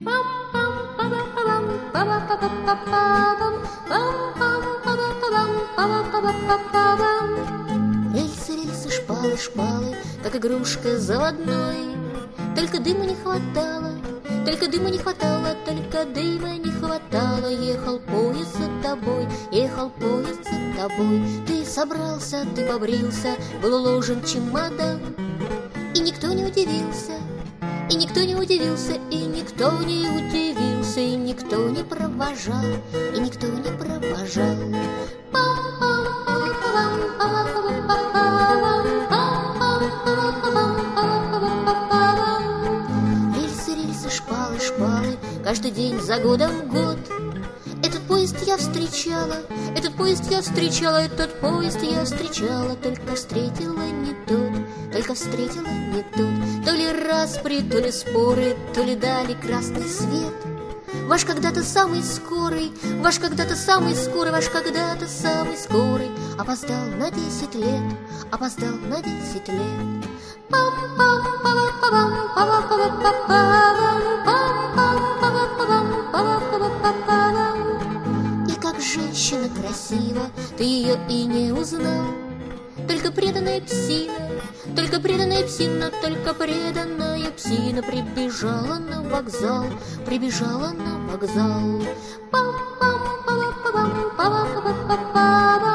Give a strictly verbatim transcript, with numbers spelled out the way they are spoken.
Рельсы, рельсы, шпалы, шпалы, как игрушка заводной. Только дыма не хватало, только дыма не хватало, только дыма не хватало. Ехал поезд за тобой, ехал поезд за тобой. Ты собрался, ты побрился, был уложен чемодан. И никто не удивился, и никто не удивился, и никто не удивился, и никто не провожал, и никто не провожал. Рельсы, рельсы, шпалы, шпалы, каждый день за годом год. Этот поезд я встречала, этот поезд я встречала, этот поезд я встречала, только встретила не тот, только встретила не тот. То ли распри, то ли споры, то ли дали красный свет. Ваш когда-то самый скорый, ваш когда-то самый скорый, ваш когда-то самый скорый опоздал на десять лет, опоздал на десять лет. И как женщина красива, ты ее и не узнал. Только преданная псина, только преданная псина, только преданная псина прибежала на вокзал, прибежала на вокзал. Пам-пам-пам-пам-пам-пам-пам-пам.